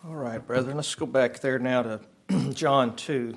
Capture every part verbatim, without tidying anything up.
All right, brethren, let's go back there now to John two.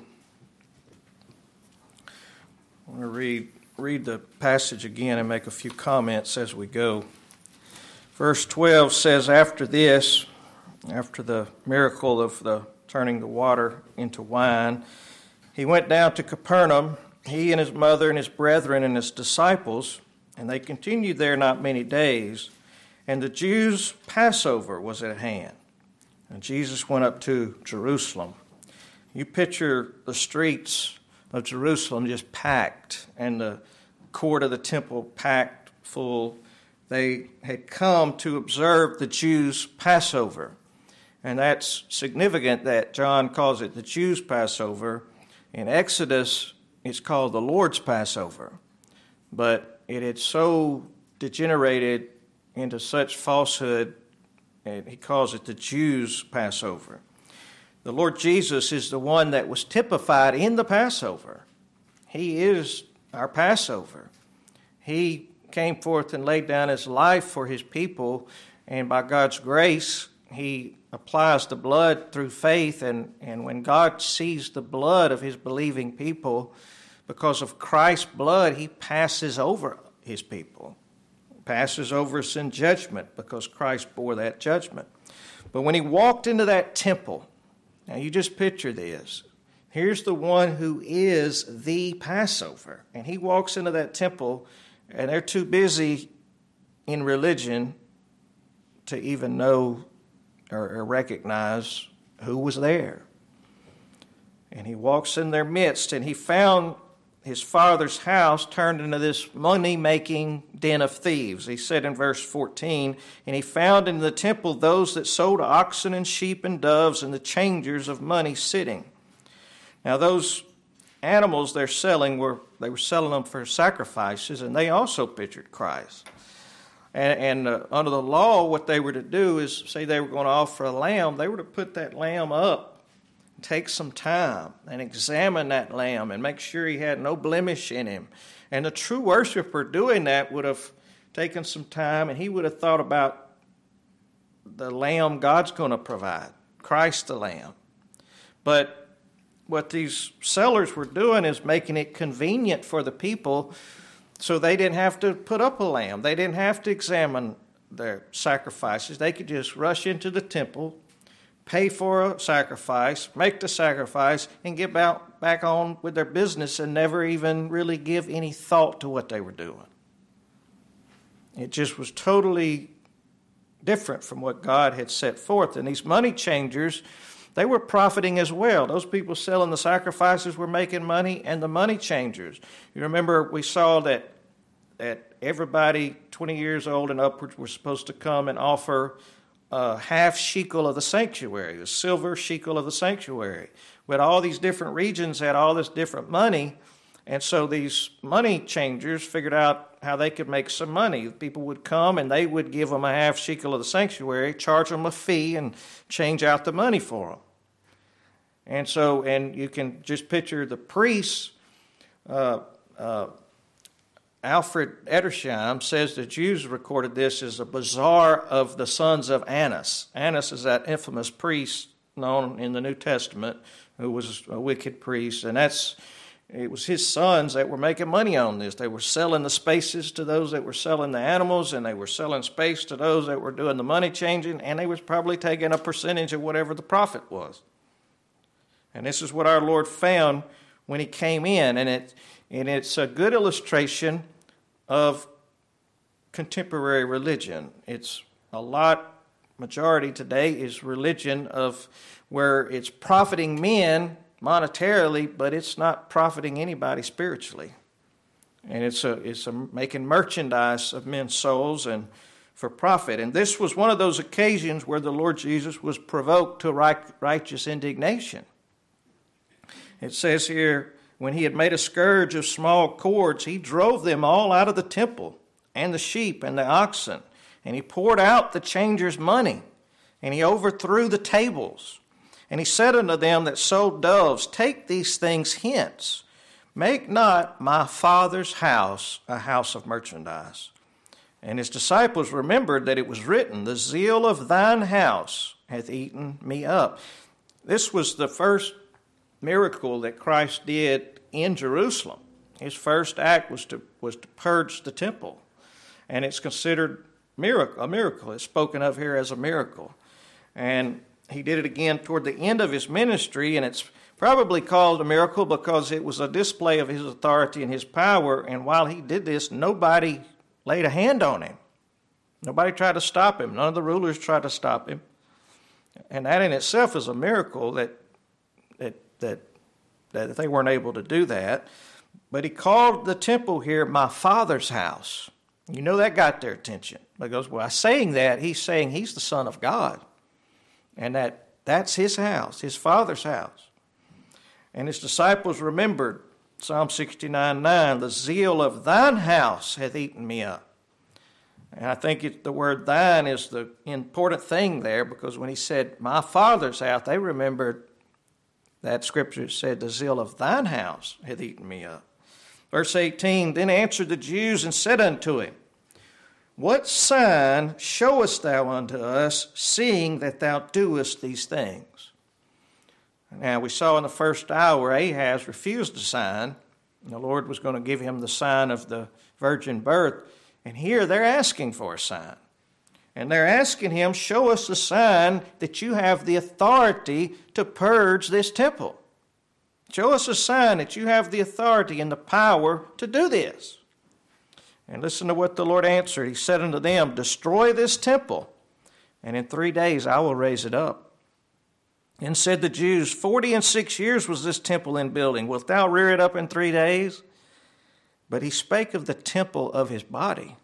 I want to read, read the passage again and make a few comments as we go. Verse twelve says, after this, after the miracle of the turning the water into wine, he went down to Capernaum, he and his mother and his brethren and his disciples, and they continued there not many days, and the Jews' Passover was at hand. And Jesus went up to Jerusalem. You picture the streets of Jerusalem just packed and the court of the temple packed full. They had come to observe the Jews' Passover. And that's significant that John calls it the Jews' Passover. In Exodus, it's called the Lord's Passover. But it had so degenerated into such falsehood, and he calls it the Jews' Passover. The Lord Jesus is the one that was typified in the Passover. He is our Passover. He came forth and laid down his life for his people, and by God's grace, he applies the blood through faith, and, and when God sees the blood of his believing people, because of Christ's blood, he passes over his people. Passes over us in judgment because Christ bore that judgment. But when he walked into that temple, now you just picture this. Here's the one who is the Passover. And he walks into that temple, and they're too busy in religion to even know or, or recognize who was there. And he walks in their midst, and he found his father's house turned into this money-making den of thieves. He said in verse fourteen, and he found in the temple those that sold oxen and sheep and doves and the changers of money sitting. Now those animals they're selling, were they were selling them for sacrifices, and they also pictured Christ. And, and uh, under the law, what they were to do is, say they were going to offer a lamb, they were to put that lamb up, take some time and examine that lamb and make sure he had no blemish in him. And the true worshiper doing that would have taken some time, and he would have thought about the lamb God's going to provide, Christ the Lamb. But what these sellers were doing is making it convenient for the people so they didn't have to put up a lamb. They didn't have to examine their sacrifices. They could just rush into the temple, pay for a sacrifice, make the sacrifice, and get back, back on with their business and never even really give any thought to what they were doing. It just was totally different from what God had set forth. And these money changers, they were profiting as well. Those people selling the sacrifices were making money, and the money changers. You remember we saw that, that everybody twenty years old and upwards were supposed to come and offer Uh, half shekel of the sanctuary, the silver shekel of the sanctuary. But all these different regions had all this different money, and so these money changers figured out how they could make some money. People would come and they would give them a half shekel of the sanctuary, charge them a fee, and change out the money for them. And so, and you can just picture the priests. Uh, uh, Alfred Edersheim says the Jews recorded this as a bazaar of the sons of Annas. Annas is that infamous priest known in the New Testament who was a wicked priest, and that's it was his sons that were making money on this. They were selling the spaces to those that were selling the animals, and they were selling space to those that were doing the money changing, and they was probably taking a percentage of whatever the profit was. And this is what our Lord found when he came in, and it and it's a good illustration of contemporary religion. It's a lot, majority today is religion of where it's profiting men monetarily, but it's not profiting anybody spiritually. And it's a it's a making merchandise of men's souls and for profit. And this was one of those occasions where the Lord Jesus was provoked to righteous indignation. It says here, when he had made a scourge of small cords, he drove them all out of the temple, and the sheep and the oxen. And he poured out the changers' money, and he overthrew the tables. And he said unto them that sold doves, take these things hence. Make not my Father's house a house of merchandise. And his disciples remembered that it was written, the zeal of thine house hath eaten me up. This was the first miracle that Christ did in Jerusalem. His first act was to was to purge the temple, and it's considered miracle a miracle. It's spoken of here as a miracle, and he did it again toward the end of his ministry, and it's probably called a miracle because it was a display of his authority and his power. And while he did this, nobody laid a hand on him. Nobody tried to stop him. None of the rulers tried to stop him, and that in itself is a miracle that that that that they weren't able to do that. But he called the temple here my Father's house. You know that got their attention. Because by saying that, he's saying he's the Son of God. And that that's his house, his Father's house. And his disciples remembered Psalm sixty-nine nine, the zeal of thine house hath eaten me up. And I think it, the word thine is the important thing there, because when he said my Father's house, they remembered that scripture said the zeal of thine house hath eaten me up. Verse eighteen, then answered the Jews and said unto him, what sign showest thou unto us, seeing that thou doest these things? Now, we saw in the first hour Ahaz refused the sign. And the Lord was going to give him the sign of the virgin birth. And here they're asking for a sign. And they're asking him, show us the sign that you have the authority to purge this temple. Show us a sign that you have the authority and the power to do this. And listen to what the Lord answered. He said unto them, destroy this temple, and in three days I will raise it up. And said the Jews, forty and six years was this temple in building. Wilt thou rear it up in three days? But he spake of the temple of his body.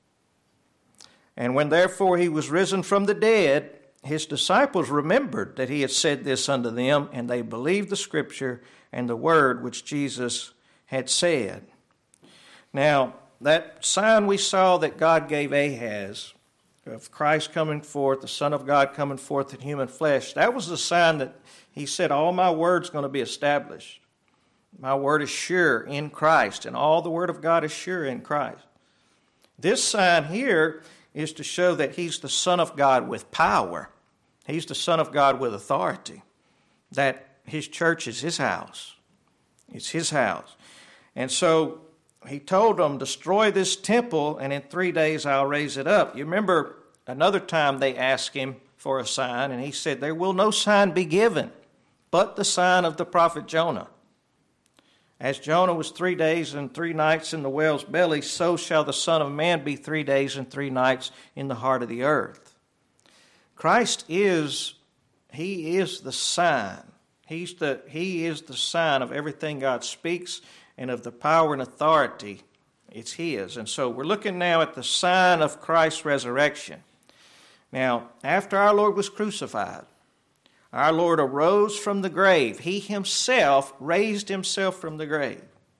And when therefore he was risen from the dead, his disciples remembered that he had said this unto them, and they believed the scripture and the word which Jesus had said. Now, that sign we saw that God gave Ahaz of Christ coming forth, the Son of God coming forth in human flesh, that was the sign that he said, all my word's going to be established. My word is sure in Christ, and all the word of God is sure in Christ. This sign here is to show that he's the Son of God with power. He's the Son of God with authority. That his church is his house. It's his house. And so he told them, destroy this temple, and in three days I'll raise it up. You remember another time they asked him for a sign, and he said, there will no sign be given but the sign of the prophet Jonah. As Jonah was three days and three nights in the whale's belly, so shall the Son of Man be three days and three nights in the heart of the earth. Christ is, he is the sign. He's the, he is the sign of everything God speaks and of the power and authority. It's his. And so we're looking now at the sign of Christ's resurrection. Now, after our Lord was crucified, our Lord arose from the grave. He himself raised himself from the grave.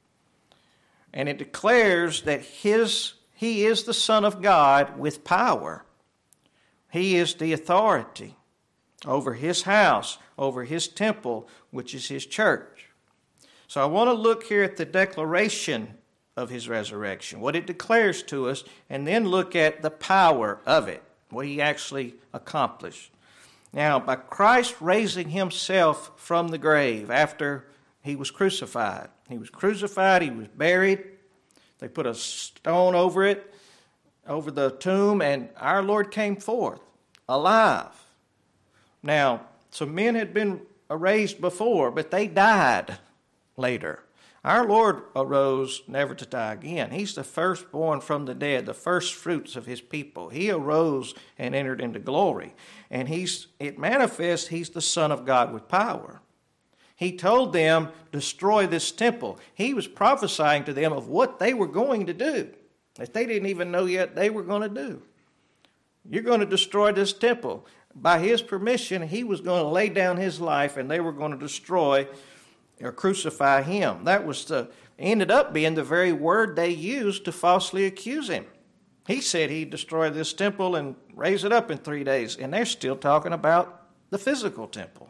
And it declares that his, he is the Son of God with power. He is the authority over his house, over his temple, which is his church. So I want to look here at the declaration of his resurrection, what it declares to us, and then look at the power of it, what he actually accomplished. Now, by Christ raising himself from the grave after he was crucified, he was crucified, he was buried, they put a stone over it, over the tomb, and our Lord came forth alive. Now, some men had been raised before, but they died later. Our Lord arose never to die again. He's the firstborn from the dead, the first fruits of his people. He arose and entered into glory. And he's it manifests he's the Son of God with power. He told them, destroy this temple. He was prophesying to them of what they were going to do, that they didn't even know yet they were going to do. You're going to destroy this temple. By his permission, he was going to lay down his life, and they were going to destroy or crucify him. That was the ended up being the very word they used to falsely accuse him. He said he'd destroy this temple and raise it up in three days, and they're still talking about the physical temple.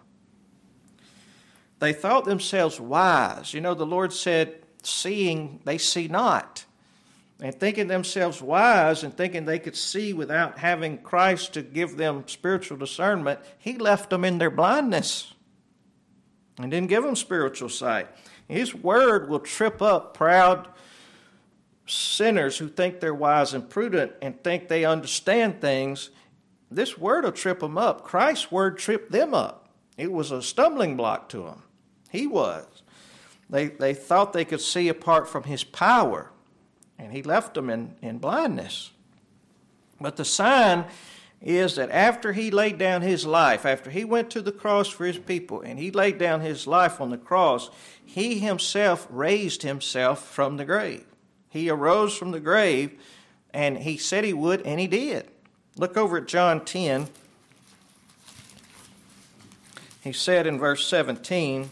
They thought themselves wise. You know, the Lord said, seeing they see not. and thinking themselves wise and thinking they could see without having Christ to give them spiritual discernment, he left them in their blindness and didn't give them spiritual sight. His word will trip up proud sinners who think they're wise and prudent and think they understand things. This word will trip them up. Christ's word tripped them up. It was a stumbling block to them. He was. They, they thought they could see apart from his power, and he left them in, in blindness. But the sign is that after he laid down his life, after he went to the cross for his people, and he laid down his life on the cross, he himself raised himself from the grave. He arose from the grave, and he said he would, and he did. Look over at John ten. He said in verse seventeen,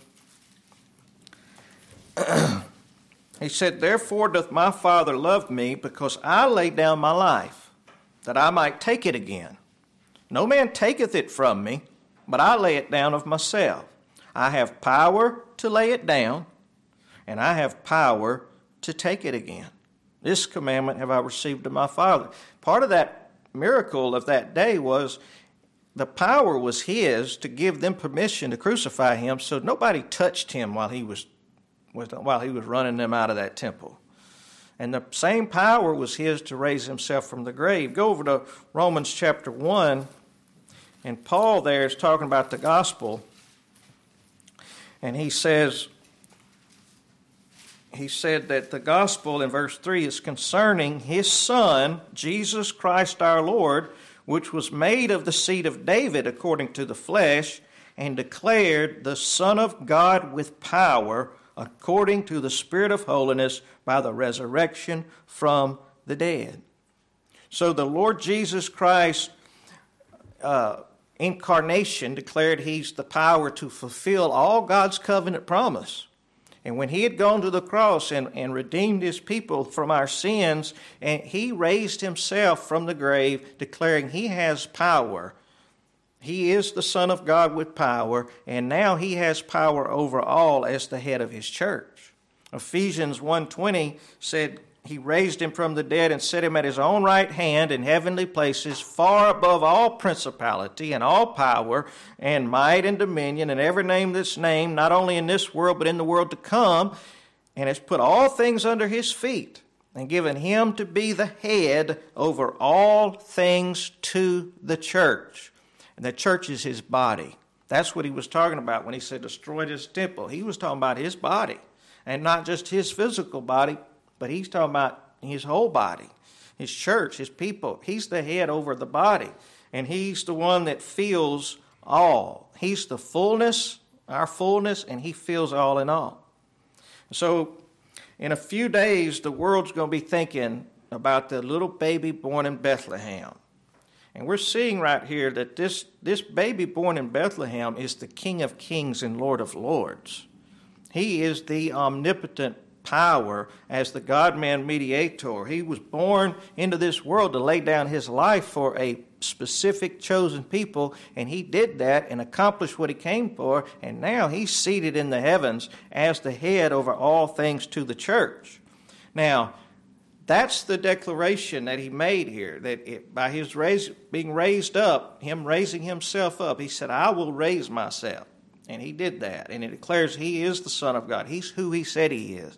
he said, "Therefore doth my Father love me, because I lay down my life, that I might take it again. No man taketh it from me, but I lay it down of myself. I have power to lay it down, and I have power to take it again. This commandment have I received of my Father." Part of that miracle of that day was the power was his to give them permission to crucify him, so nobody touched him while he was while he was running them out of that temple. And the same power was his to raise himself from the grave. Go over to Romans chapter one, and Paul there is talking about the gospel, and he says, he said that the gospel in verse three is concerning his Son, Jesus Christ our Lord, which was made of the seed of David according to the flesh, and declared the Son of God with power, according to the Spirit of holiness, by the resurrection from the dead. So the Lord Jesus Christ, uh, incarnation, declared he's the power to fulfill all God's covenant promise. And when he had gone to the cross and, and redeemed his people from our sins, and he raised himself from the grave, declaring he has power. He is the Son of God with power, and now he has power over all as the head of his church. Ephesians one twenty said he raised him from the dead and set him at his own right hand in heavenly places, far above all principality and all power and might and dominion and every name that's named, not only in this world but in the world to come, and has put all things under his feet and given him to be the head over all things to the church. And the church is his body. That's what he was talking about when he said destroy this temple. He was talking about his body, and not just his physical body, but he's talking about his whole body, his church, his people. He's the head over the body, and he's the one that fills all. He's the fullness, our fullness, and he fills all in all. So in a few days, the world's going to be thinking about the little baby born in Bethlehem. And we're seeing right here that this, this baby born in Bethlehem is the King of Kings and Lord of Lords. He is the omnipotent power as the God-man mediator. He was born into this world to lay down his life for a specific chosen people, and he did that and accomplished what he came for, and now he's seated in the heavens as the head over all things to the church. Now, that's the declaration that he made here, that it, by his raise, being raised up, him raising himself up, he said, I will raise myself. And he did that. And it declares he is the Son of God. He's who he said he is.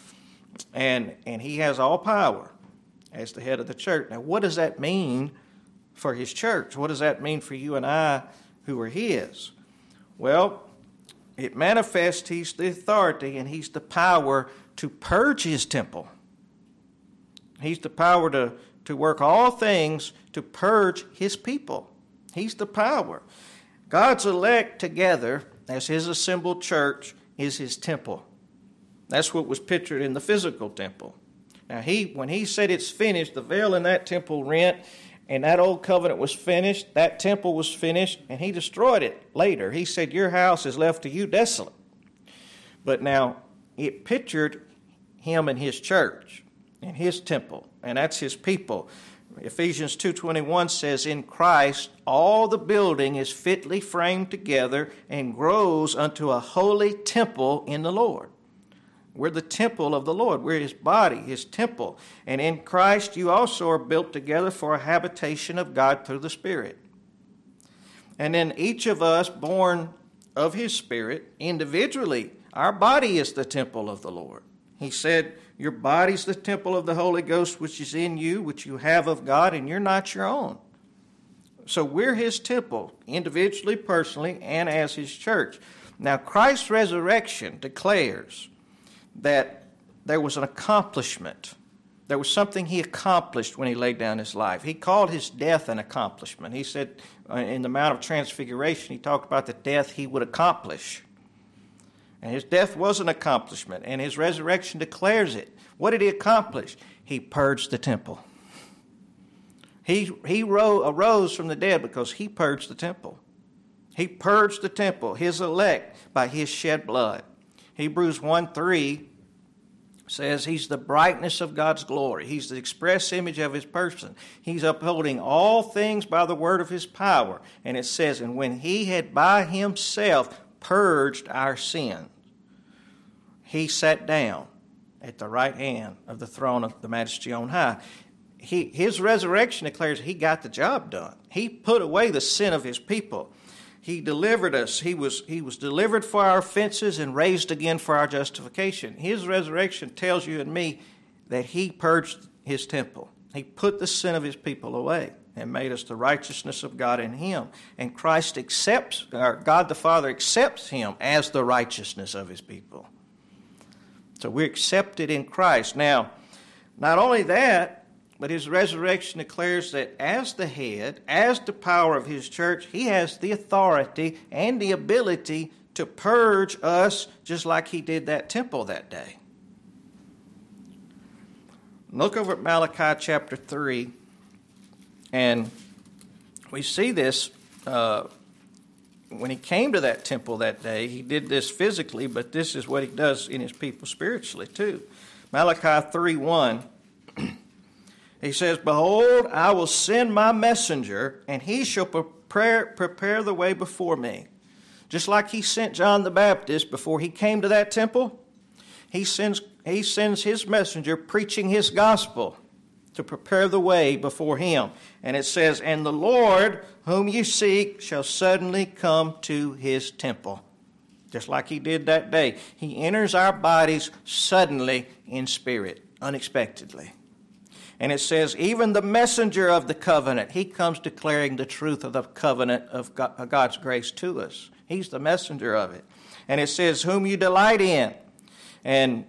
And, and he has all power as the head of the church. Now, what does that mean for his church? What does that mean for you and I who are his? Well, it manifests he's the authority and he's the power to purge his temple. He's the power to, to work all things to purge his people. He's the power. God's elect together as his assembled church is his temple. That's what was pictured in the physical temple. Now, he when he said it's finished, the veil in that temple rent, and that old covenant was finished, that temple was finished, and he destroyed it later. He said, your house is left to you desolate. But now, it pictured him and his church and his temple, and that's his people. Ephesians two twenty-one says, in Christ all the building is fitly framed together and grows unto a holy temple in the Lord. We're the temple of the Lord. We're his body, his temple. And in Christ you also are built together for a habitation of God through the Spirit. And then each of us born of his Spirit individually, our body is the temple of the Lord. He said, your body's the temple of the Holy Ghost which is in you, which you have of God, and you're not your own. So we're his temple, individually, personally, and as his church. Now, Christ's resurrection declares that there was an accomplishment. There was something he accomplished when he laid down his life. He called his death an accomplishment. He said uh, in the Mount of Transfiguration, he talked about the death he would accomplish. And his death was an accomplishment, and his resurrection declares it. What did he accomplish? He purged the temple. He, he ro- arose from the dead because he purged the temple. He purged the temple, his elect, by his shed blood. Hebrews one three says he's the brightness of God's glory. He's the express image of his person. He's upholding all things by the word of his power. And it says, and when he had by himself purged our sins, he sat down at the right hand of the throne of the Majesty on high. He, his resurrection declares he got the job done. He put away the sin of his people. He delivered us. He was, he was delivered for our offenses and raised again for our justification. His resurrection tells you and me that he purged his temple. He put the sin of his people away and made us the righteousness of God in him. And Christ accepts, or God the Father accepts him as the righteousness of his people. So we're accepted in Christ. Now, not only that, but his resurrection declares that as the head, as the power of his church, he has the authority and the ability to purge us just like he did that temple that day. Look over at Malachi chapter three, and we see this uh, when he came to that temple that day. He did this physically, but this is what he does in his people spiritually too. Malachi three one. He says, behold, I will send my messenger, and he shall prepare, prepare the way before me. Just like he sent John the Baptist before he came to that temple, he sends, he sends his messenger preaching his gospel to prepare the way before him. And it says, and the Lord whom you seek shall suddenly come to his temple. Just like he did that day. He enters our bodies suddenly in spirit, unexpectedly. And it says, even the messenger of the covenant, he comes declaring the truth of the covenant of God's grace to us. He's the messenger of it. And it says, whom you delight in. And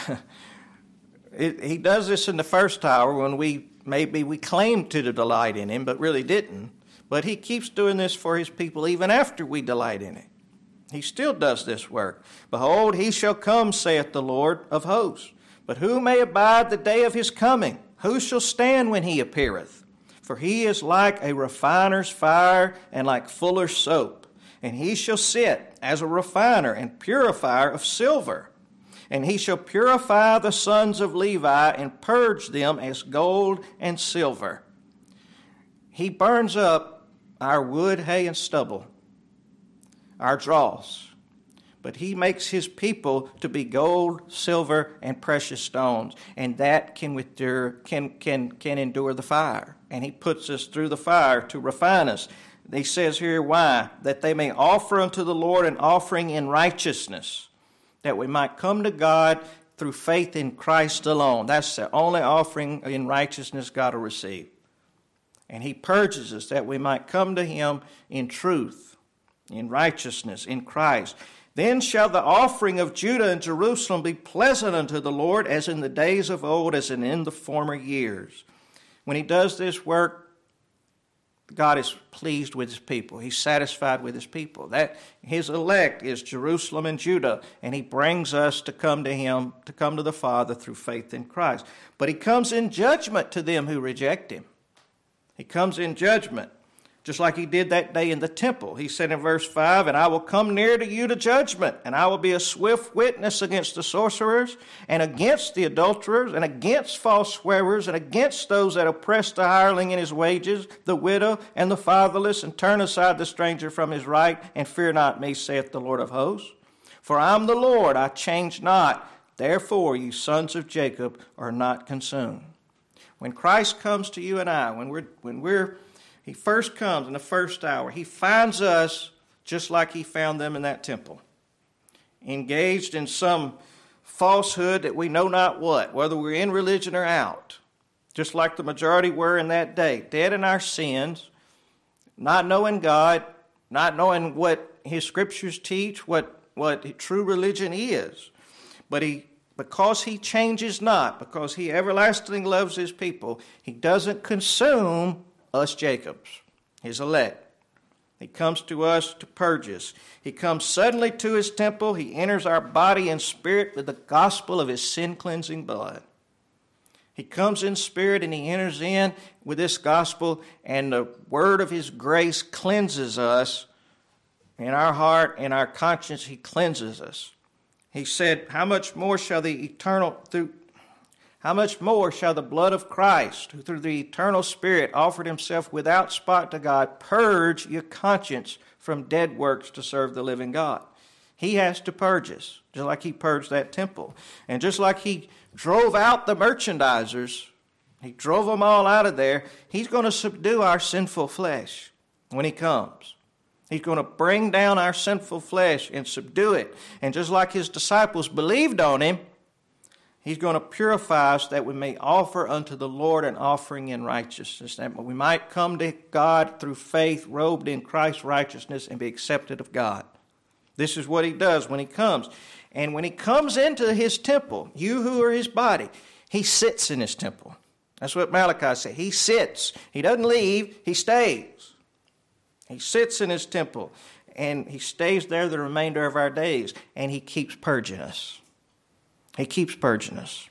it, he does this in the first hour when we maybe we claimed to delight in him, but really didn't. But he keeps doing this for his people even after we delight in it. He still does this work. Behold, he shall come, saith the Lord of hosts. But who may abide the day of his coming? Who shall stand when he appeareth? For he is like a refiner's fire and like fuller's soap. And he shall sit as a refiner and purifier of silver. And he shall purify the sons of Levi and purge them as gold and silver. He burns up our wood, hay, and stubble, our dross. But he makes his people to be gold, silver, and precious stones. And that can endure, can, can, can endure the fire. And he puts us through the fire to refine us. He says here why? That they may offer unto the Lord an offering in righteousness, that we might come to God through faith in Christ alone. That's the only offering in righteousness God will receive. And he purges us that we might come to him in truth, in righteousness, in Christ. Then shall the offering of Judah and Jerusalem be pleasant unto the Lord, as in the days of old, as in, in the former years. When he does this work, God is pleased with his people. He's satisfied with his people. That his elect is Jerusalem and Judah, and he brings us to come to him, to come to the Father through faith in Christ. But he comes in judgment to them who reject him. He comes in judgment. Just like he did that day in the temple. He said in verse five, and I will come near to you to judgment, and I will be a swift witness against the sorcerers, and against the adulterers, and against false swearers, and against those that oppress the hireling in his wages, the widow, and the fatherless, and turn aside the stranger from his right, and fear not me, saith the Lord of hosts. For I am the Lord, I change not. Therefore, you sons of Jacob are not consumed. When Christ comes to you and I, when we're, when we're, he first comes in the first hour, he finds us just like he found them in that temple, engaged in some falsehood that we know not what, whether we're in religion or out, just like the majority were in that day, dead in our sins, not knowing God, not knowing what his scriptures teach, what, what true religion is. But he, because he changes not, because he everlastingly loves his people, he doesn't consume us Jacobs, his elect. He comes to us to purge us. He comes suddenly to his temple. He enters our body and spirit with the gospel of his sin-cleansing blood. He comes in spirit and he enters in with this gospel, and the word of his grace cleanses us. In our heart and our conscience, he cleanses us. He said, how much more shall the eternal, through, how much more shall the blood of Christ, who through the eternal Spirit offered himself without spot to God, purge your conscience from dead works to serve the living God? He has to purge us, just like he purged that temple. And just like he drove out the merchandisers, he drove them all out of there, he's going to subdue our sinful flesh when he comes. He's going to bring down our sinful flesh and subdue it. And just like his disciples believed on him, he's going to purify us that we may offer unto the Lord an offering in righteousness, that we might come to God through faith, robed in Christ's righteousness, and be accepted of God. This is what he does when he comes. And when he comes into his temple, you who are his body, he sits in his temple. That's what Malachi said. He sits. He doesn't leave. He stays. He sits in his temple, and he stays there the remainder of our days, and he keeps purging us. He keeps purging us.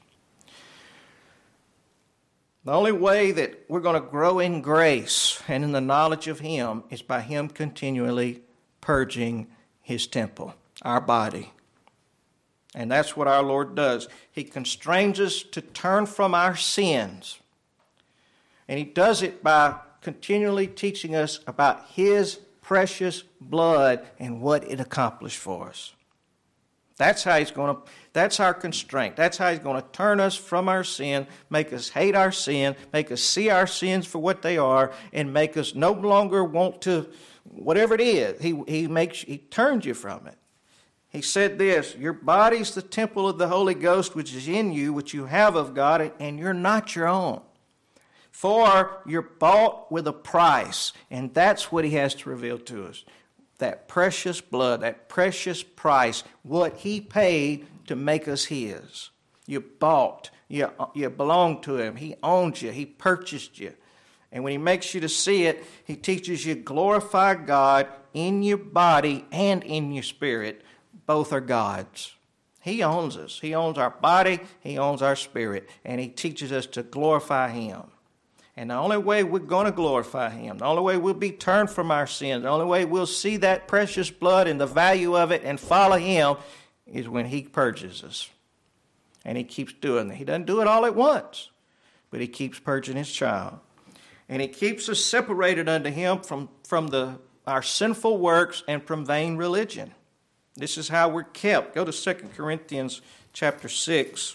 The only way that we're going to grow in grace and in the knowledge of him is by him continually purging his temple, our body. And that's what our Lord does. He constrains us to turn from our sins. And he does it by continually teaching us about his precious blood and what it accomplished for us. That's how he's going to, that's our constraint. That's how he's going to turn us from our sin, make us hate our sin, make us see our sins for what they are, and make us no longer want to, whatever it is, he, he makes, he turns you from it. He said this, your body's the temple of the Holy Ghost which is in you, which you have of God, and you're not your own. For you're bought with a price, and that's what he has to reveal to us. That precious blood, that precious price, what he paid to make us his. You're bought. You, you belong to him. He owns you. He purchased you. And when he makes you to see it, he teaches you glorify God in your body and in your spirit. Both are God's. He owns us. He owns our body. He owns our spirit. And he teaches us to glorify him. And the only way we're going to glorify him, the only way we'll be turned from our sins, the only way we'll see that precious blood and the value of it and follow him is when he purges us. And he keeps doing it. He doesn't do it all at once, but he keeps purging his child. And he keeps us separated unto him from, from the, our sinful works and from vain religion. This is how we're kept. Go to Second Corinthians chapter six.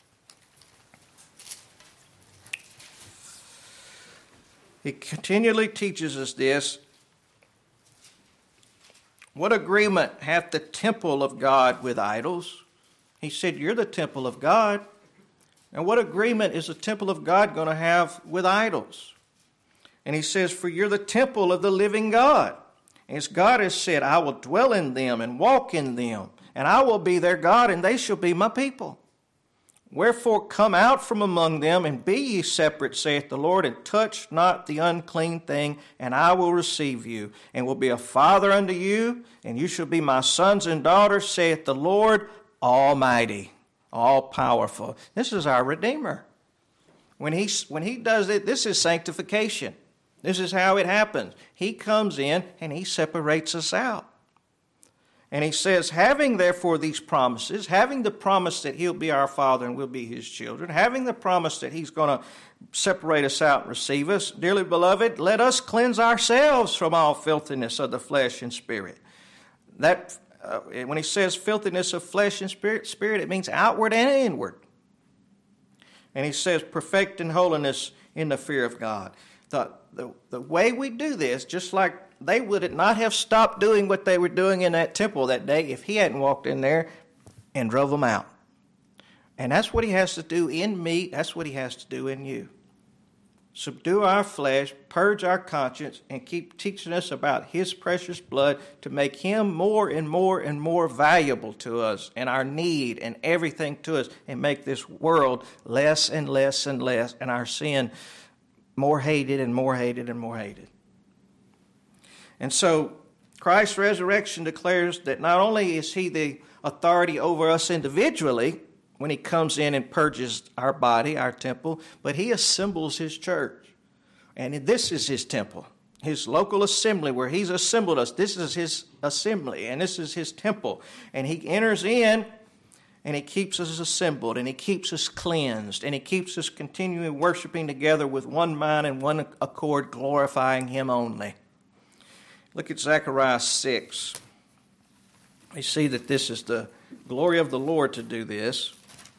He continually teaches us this. What agreement hath the temple of God with idols? He said, you're the temple of God. And what agreement is the temple of God going to have with idols? And he says, for you're the temple of the living God. And as God has said, I will dwell in them and walk in them, and I will be their God, and they shall be my people. Wherefore come out from among them, and be ye separate, saith the Lord, and touch not the unclean thing, and I will receive you, and will be a father unto you, and you shall be my sons and daughters, saith the Lord Almighty, all-powerful. This is our Redeemer. When he, when he does it, this is sanctification. This is how it happens. He comes in, and he separates us out. And he says, having therefore these promises, having the promise that he'll be our Father and we'll be his children, having the promise that he's going to separate us out and receive us, dearly beloved, let us cleanse ourselves from all filthiness of the flesh and spirit. That uh, when he says filthiness of flesh and spirit, spirit, it means outward and inward. And he says perfecting holiness in the fear of God. The, the, the way we do this, just like they would not have stopped doing what they were doing in that temple that day if he hadn't walked in there and drove them out. And that's what he has to do in me. That's what he has to do in you. Subdue our flesh, purge our conscience, and keep teaching us about his precious blood to make him more and more and more valuable to us and our need and everything to us, and make this world less and less and less, and our sin more hated and more hated and more hated. And so Christ's resurrection declares that not only is he the authority over us individually when he comes in and purges our body, our temple, but he assembles his church. And this is his temple, his local assembly where he's assembled us. This is his assembly, and this is his temple. And he enters in, and he keeps us assembled, and he keeps us cleansed, and he keeps us continuing worshiping together with one mind and one accord, glorifying him only. Look at Zechariah six. We see that this is the glory of the Lord to do this.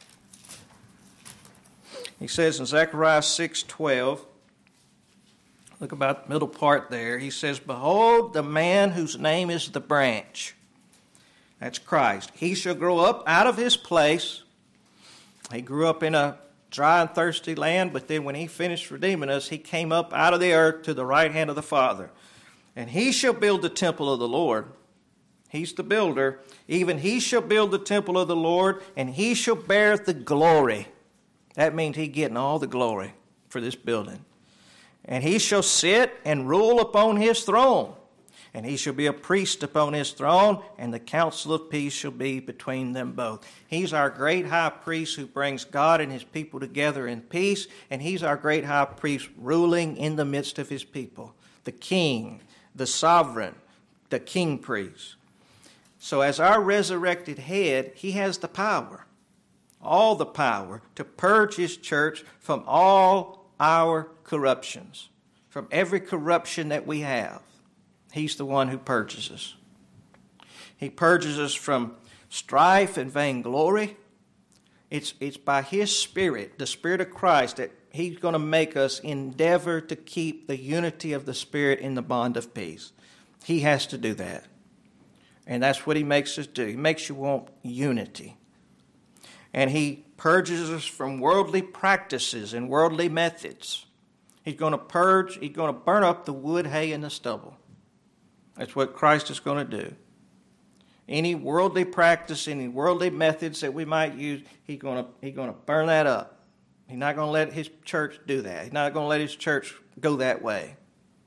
He says in Zechariah six twelve, look about the middle part there. He says, behold, the man whose name is the branch. That's Christ. He shall grow up out of his place. He grew up in a dry and thirsty land, but then when he finished redeeming us, he came up out of the earth to the right hand of the Father. And he shall build the temple of the Lord. He's the builder. Even he shall build the temple of the Lord, and he shall bear the glory. That means he's getting all the glory for this building. And he shall sit and rule upon his throne. And he shall be a priest upon his throne, and the counsel of peace shall be between them both. He's our great high priest who brings God and his people together in peace, and he's our great high priest ruling in the midst of his people. The king, the sovereign, the king priest. So as our resurrected head, he has the power, all the power, to purge his church from all our corruptions, from every corruption that we have. He's the one who purges us. He purges us from strife and vainglory. It's, it's by his Spirit, the Spirit of Christ, that he's going to make us endeavor to keep the unity of the Spirit in the bond of peace. He has to do that. And that's what he makes us do. He makes you want unity. And he purges us from worldly practices and worldly methods. He's going to purge, he's going to burn up the wood, hay, and the stubble. That's what Christ is going to do. Any worldly practice, any worldly methods that we might use, he's going to, he's going to burn that up. He's not going to let his church do that. He's not going to let his church go that way.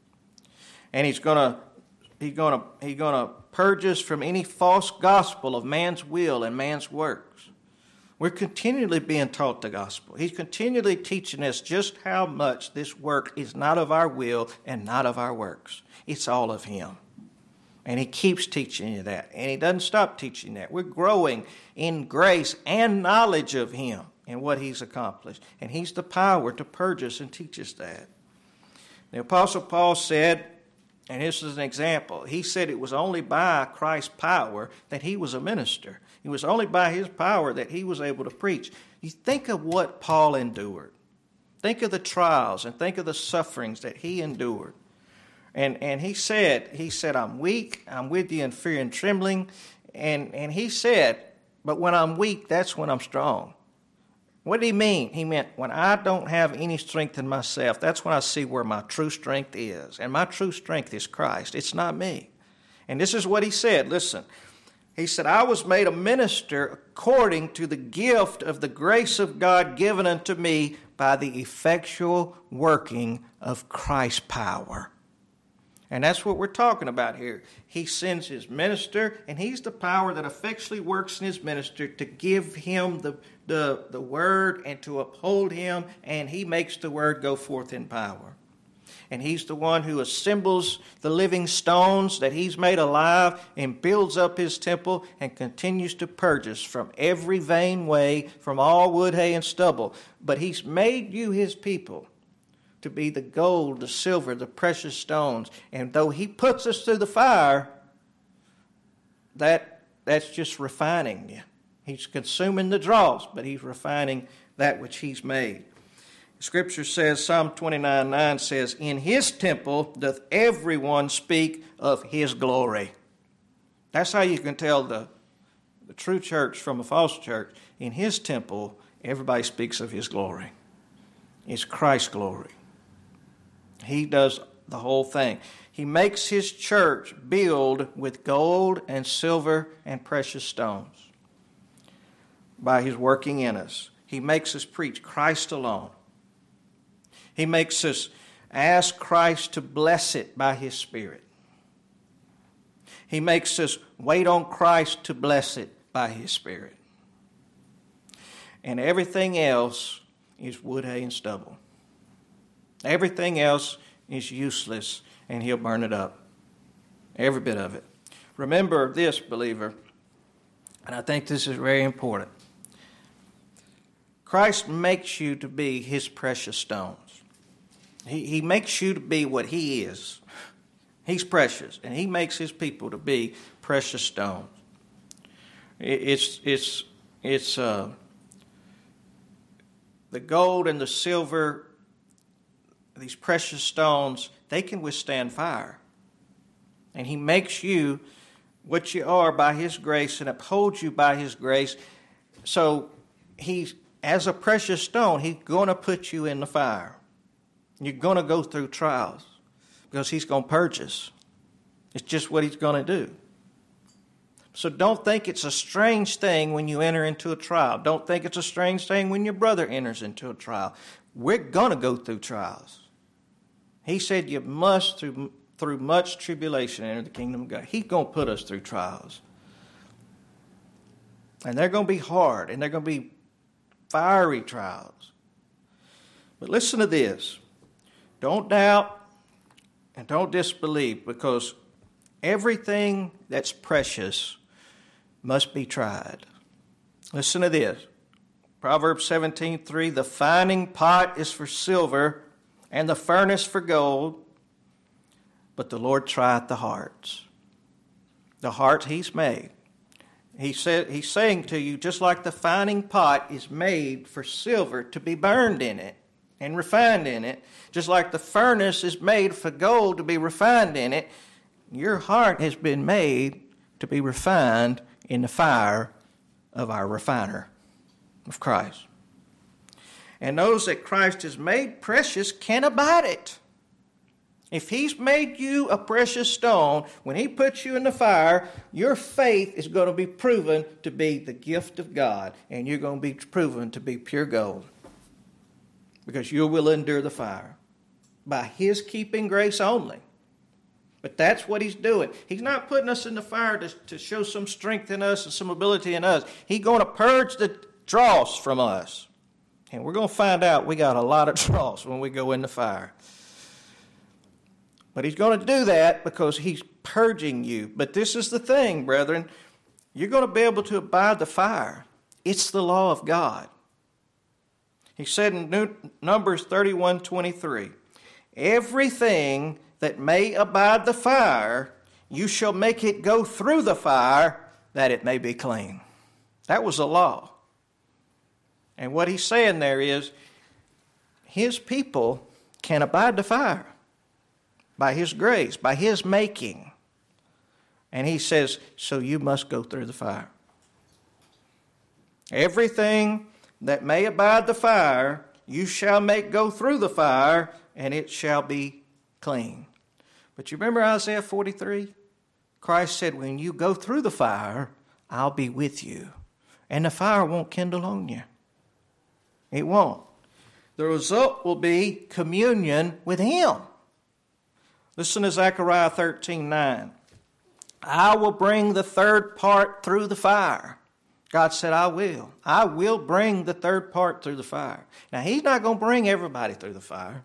And he's going to, he's going to, he's going to purge us from any false gospel of man's will and man's works. We're continually being taught the gospel. He's continually teaching us just how much this work is not of our will and not of our works. It's all of him. And he keeps teaching you that. And he doesn't stop teaching that. We're growing in grace and knowledge of him and what he's accomplished. And he's the power to purge us and teach us that. The Apostle Paul said, and this is an example, he said it was only by Christ's power that he was a minister. It was only by his power that he was able to preach. You think of what Paul endured. Think of the trials and think of the sufferings that he endured. And and he said, he said, I'm weak, I'm with you in fear and trembling. And, and he said, but when I'm weak, that's when I'm strong. What did he mean? He meant when I don't have any strength in myself, that's when I see where my true strength is. And my true strength is Christ. It's not me. And this is what he said. Listen, he said, I was made a minister according to the gift of the grace of God given unto me by the effectual working of Christ's power. And that's what we're talking about here. He sends his minister, and he's the power that effectually works in his minister to give him the, the, the word and to uphold him, and he makes the word go forth in power. And he's the one who assembles the living stones that he's made alive and builds up his temple and continues to purge us from every vain way, from all wood, hay, and stubble. But he's made you his people to be the gold, the silver, the precious stones. And though he puts us through the fire, that that's just refining you. He's consuming the dross, but he's refining that which he's made. Scripture says, Psalm twenty-nine nine says, in his temple doth everyone speak of his glory. That's how you can tell the, the true church from a false church. In his temple, everybody speaks of his glory. It's Christ's glory. He does the whole thing. He makes his church build with gold and silver and precious stones by his working in us. He makes us preach Christ alone. He makes us ask Christ to bless it by his Spirit. He makes us wait on Christ to bless it by his Spirit. And everything else is wood, hay, and stubble. Everything else is useless, and he'll burn it up. Every bit of it. Remember this, believer, and I think this is very important. Christ makes you to be his precious stones. He, he makes you to be what he is. He's precious, and he makes his people to be precious stones. It, it's it's it's uh, the gold and the silver. These precious stones, they can withstand fire, and he makes you what you are by his grace and upholds you by his grace. So he, as a precious stone, he's going to put you in the fire. You're going to go through trials because he's going to purge us. It's just what he's going to do. So don't think it's a strange thing when you enter into a trial. Don't think it's a strange thing when your brother enters into a trial. We're going to go through trials. He said you must, through, through much tribulation, enter the kingdom of God. He's going to put us through trials. And they're going to be hard, and they're going to be fiery trials. But listen to this. Don't doubt and don't disbelieve, because everything that's precious must be tried. Listen to this. Proverbs seventeen three, the fining pot is for silver and the furnace for gold, but the Lord trieth the hearts. The heart he's made. He said, he's saying to you, just like the fining pot is made for silver to be burned in it and refined in it, just like the furnace is made for gold to be refined in it, your heart has been made to be refined in the fire of our refiner, of Christ. And those that Christ has made precious can abide it. If he's made you a precious stone, when he puts you in the fire, your faith is going to be proven to be the gift of God, and you're going to be proven to be pure gold, because you will endure the fire by his keeping grace only. But that's what he's doing. He's not putting us in the fire to, to show some strength in us and some ability in us. He's going to purge the dross from us. And we're going to find out we got a lot of dross when we go in the fire. But he's going to do that because he's purging you. But this is the thing, brethren. You're going to be able to abide the fire. It's the law of God. He said in Numbers thirty-one twenty-three, everything that may abide the fire, you shall make it go through the fire, that it may be clean. That was the law. And what he's saying there is, his people can abide the fire by his grace, by his making. And he says, so you must go through the fire. Everything that may abide the fire, you shall make go through the fire, and it shall be clean. But you remember Isaiah forty-three? Christ said, when you go through the fire, I'll be with you. And the fire won't kindle on you. It won't. The result will be communion with him. Listen to Zechariah thirteen nine. I will bring the third part through the fire. God said, I will. I will bring the third part through the fire. Now, he's not going to bring everybody through the fire.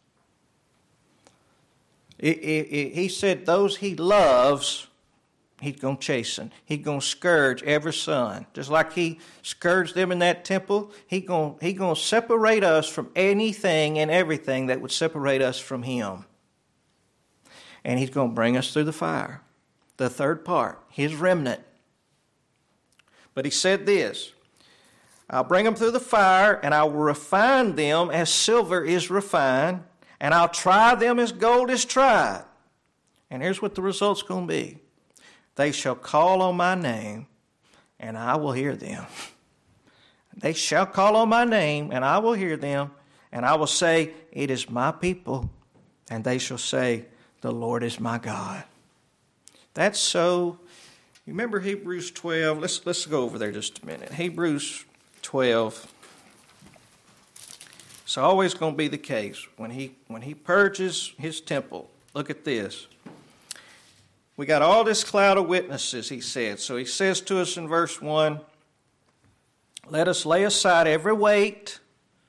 It, it, it, he said those he loves, he's going to chasten. He's going to scourge every son. Just like he scourged them in that temple, he's going, he going to separate us from anything and everything that would separate us from him. And he's going to bring us through the fire. The third part, his remnant. But he said this, I'll bring them through the fire, and I will refine them as silver is refined, and I'll try them as gold is tried. And here's what the result's going to be. They shall call on my name, and I will hear them. They shall call on my name, and I will hear them, and I will say, it is my people, and they shall say, the Lord is my God. That's so. You remember Hebrews twelve? Let's, let's go over there just a minute. Hebrews twelve. It's always going to be the case. When he, when he purges his temple, look at this. We got all this cloud of witnesses, he said. So he says to us in verse one, let us lay aside every weight,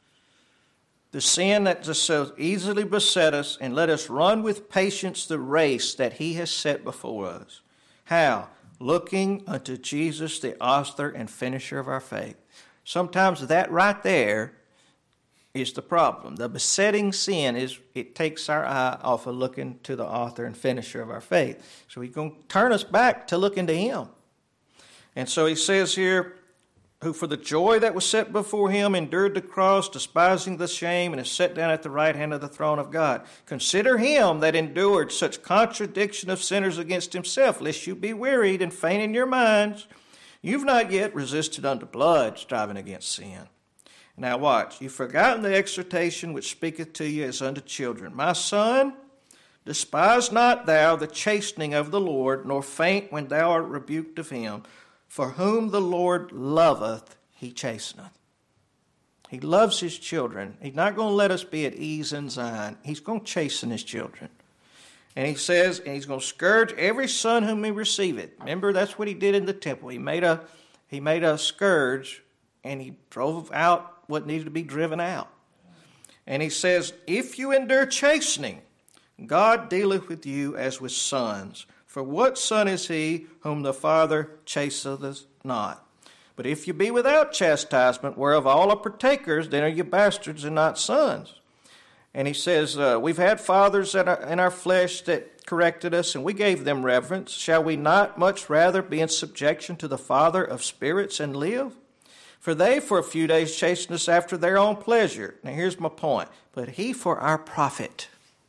the sin that just so easily beset us, and let us run with patience the race that he has set before us. How? Looking unto Jesus, the author and finisher of our faith. Sometimes that right there is the problem. The besetting sin is it takes our eye off of looking to the author and finisher of our faith. So he's going to turn us back to looking to him. And so he says here, who for the joy that was set before him endured the cross, despising the shame, and is set down at the right hand of the throne of God. Consider him that endured such contradiction of sinners against himself, lest you be wearied and faint in your minds. You've not yet resisted unto blood, striving against sin. Now watch, you've forgotten the exhortation which speaketh to you as unto children. My son, despise not thou the chastening of the Lord, nor faint when thou art rebuked of him. For whom the Lord loveth, he chasteneth. He loves his children. He's not going to let us be at ease in Zion. He's going to chasten his children. And he says, and he's going to scourge every son whom he receiveth. Remember, that's what he did in the temple. He made a, he made a scourge, and he drove out what needed to be driven out. And he says, if you endure chastening, God dealeth with you as with sons. For what son is he whom the Father chasteneth not? But if you be without chastisement, whereof all are partakers, then are you bastards and not sons. And he says, uh, we've had fathers in our, in our flesh that corrected us, and we gave them reverence. Shall we not much rather be in subjection to the Father of spirits and live? For they for a few days chastened us after their own pleasure. Now here's my point. But he for our profit,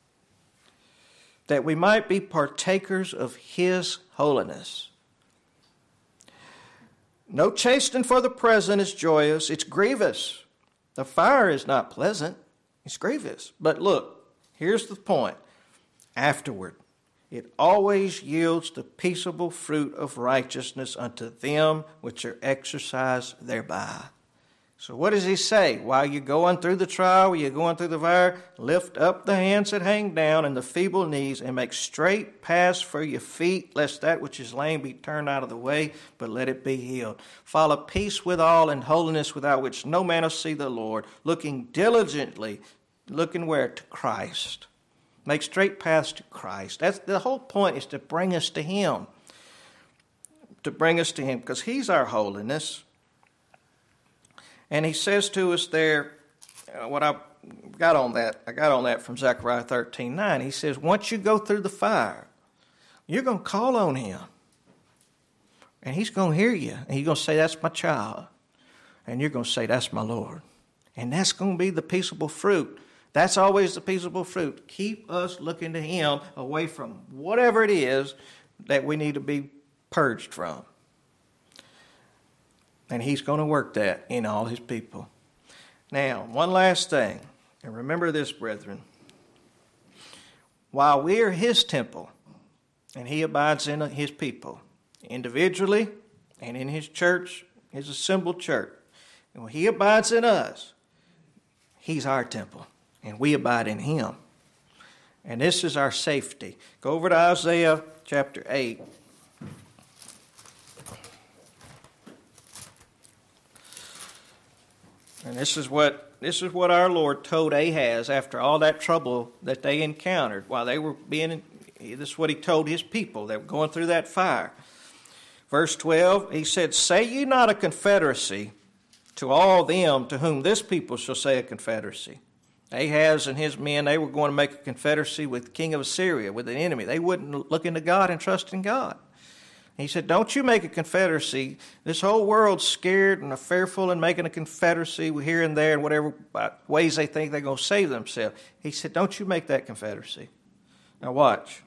that we might be partakers of his holiness. No chastening for the present is joyous, it's grievous. The fire is not pleasant, it's grievous. But look, here's the point. Afterward, it always yields the peaceable fruit of righteousness unto them which are exercised thereby. So what does he say? While you're going through the trial, while you're going through the fire, lift up the hands that hang down and the feeble knees, and make straight paths for your feet, lest that which is lame be turned out of the way, but let it be healed. Follow peace with all and holiness, without which no man will see the Lord, looking diligently, looking where? To Christ. Make straight paths to Christ. That's the whole point, is to bring us to him. To bring us to him, because he's our holiness. And he says to us there, uh, what I got on that, I got on that from Zechariah thirteen nine. He says, once you go through the fire, you're going to call on him. And he's going to hear you. And he's going to say, that's my child. And you're going to say, that's my Lord. And that's going to be the peaceable fruit. That's always the peaceable fruit. Keep us looking to him away from whatever it is that we need to be purged from. And he's going to work that in all his people. Now, one last thing. And remember this, brethren. While we are his temple, and he abides in his people, individually and in his church, his assembled church, and when he abides in us, he's our temple, and we abide in him. And this is our safety. Go over to Isaiah chapter eight. And this is what this is what our Lord told Ahaz after all that trouble that they encountered while they were being. This is what he told his people. They were going through that fire. Verse twelve, he said, "Say ye not a confederacy to all them to whom this people shall say a confederacy." Ahaz and his men, they were going to make a confederacy with the king of Assyria, with an enemy. They wouldn't look into God and trust in God. He said, don't you make a confederacy. This whole world's scared and fearful and making a confederacy here and there in whatever ways they think they're going to save themselves. He said, don't you make that confederacy. Now watch.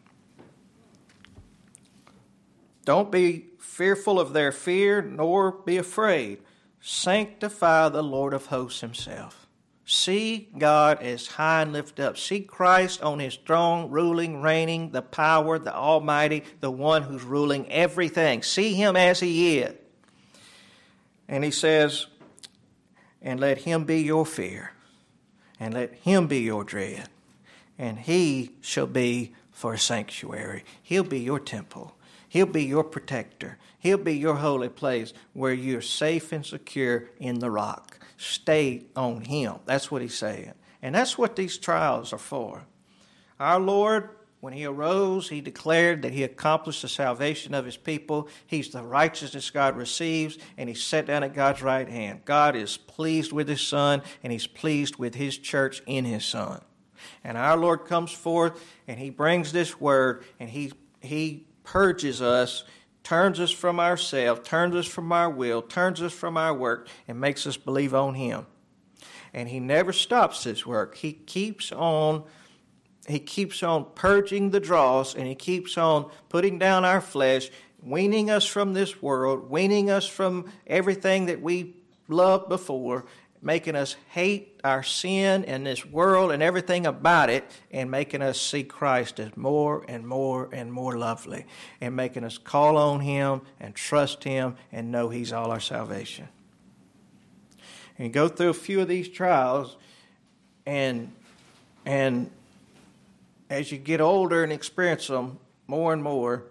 Don't be fearful of their fear, nor be afraid. Sanctify the Lord of hosts himself. See God as high and lifted up. See Christ on his throne, ruling, reigning, the power, the Almighty, the one who's ruling everything. See him as he is. And he says, and let him be your fear, and let him be your dread, and he shall be for a sanctuary. He'll be your temple. He'll be your protector. He'll be your holy place where you're safe and secure in the rock. Stay on him. That's what he's saying. And that's what these trials are for. Our Lord, when he arose, he declared that he accomplished the salvation of his people. He's the righteousness God receives, and he's set down at God's right hand. God is pleased with his Son, and he's pleased with his church in his Son. And our Lord comes forth, and he brings this word, and he he purges us, turns us from ourselves, turns us from our will, turns us from our work, and makes us believe on him. And he never stops his work. He keeps on, he keeps on purging the dross, and he keeps on putting down our flesh, weaning us from this world, weaning us from everything that we loved before, making us hate our sin and this world and everything about it, and making us see Christ as more and more and more lovely, and making us call on him and trust him and know he's all our salvation. And you go through a few of these trials, and and as you get older and experience them more and more,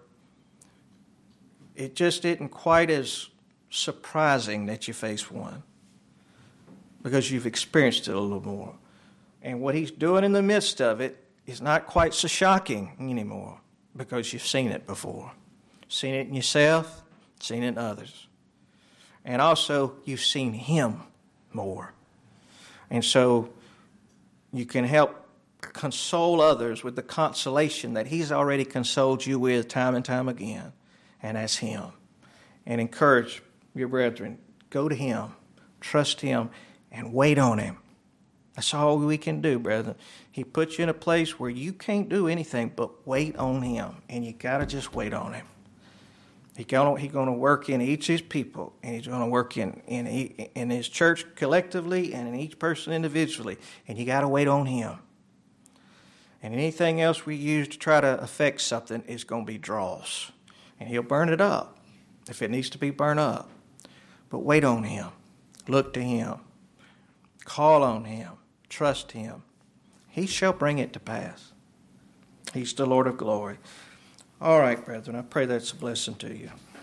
it just isn't quite as surprising that you face one, because you've experienced it a little more. And what he's doing in the midst of it is not quite so shocking anymore, because you've seen it before. Seen it in yourself, seen it in others. And also, you've seen him more. And so, you can help console others with the consolation that he's already consoled you with time and time again. And that's him. And encourage your brethren, go to him, trust him, and wait on him. That's all we can do, brethren. He puts you in a place where you can't do anything but wait on him. And you got to just wait on him. He's going he to work in each of his people. And he's going to work in, in, in his church collectively and in each person individually. And you got to wait on him. And anything else we use to try to affect something is going to be dross. And he'll burn it up if it needs to be burned up. But wait on him. Look to him. Call on him. Trust him. He shall bring it to pass. He's the Lord of glory. All right, brethren, I pray that's a blessing to you.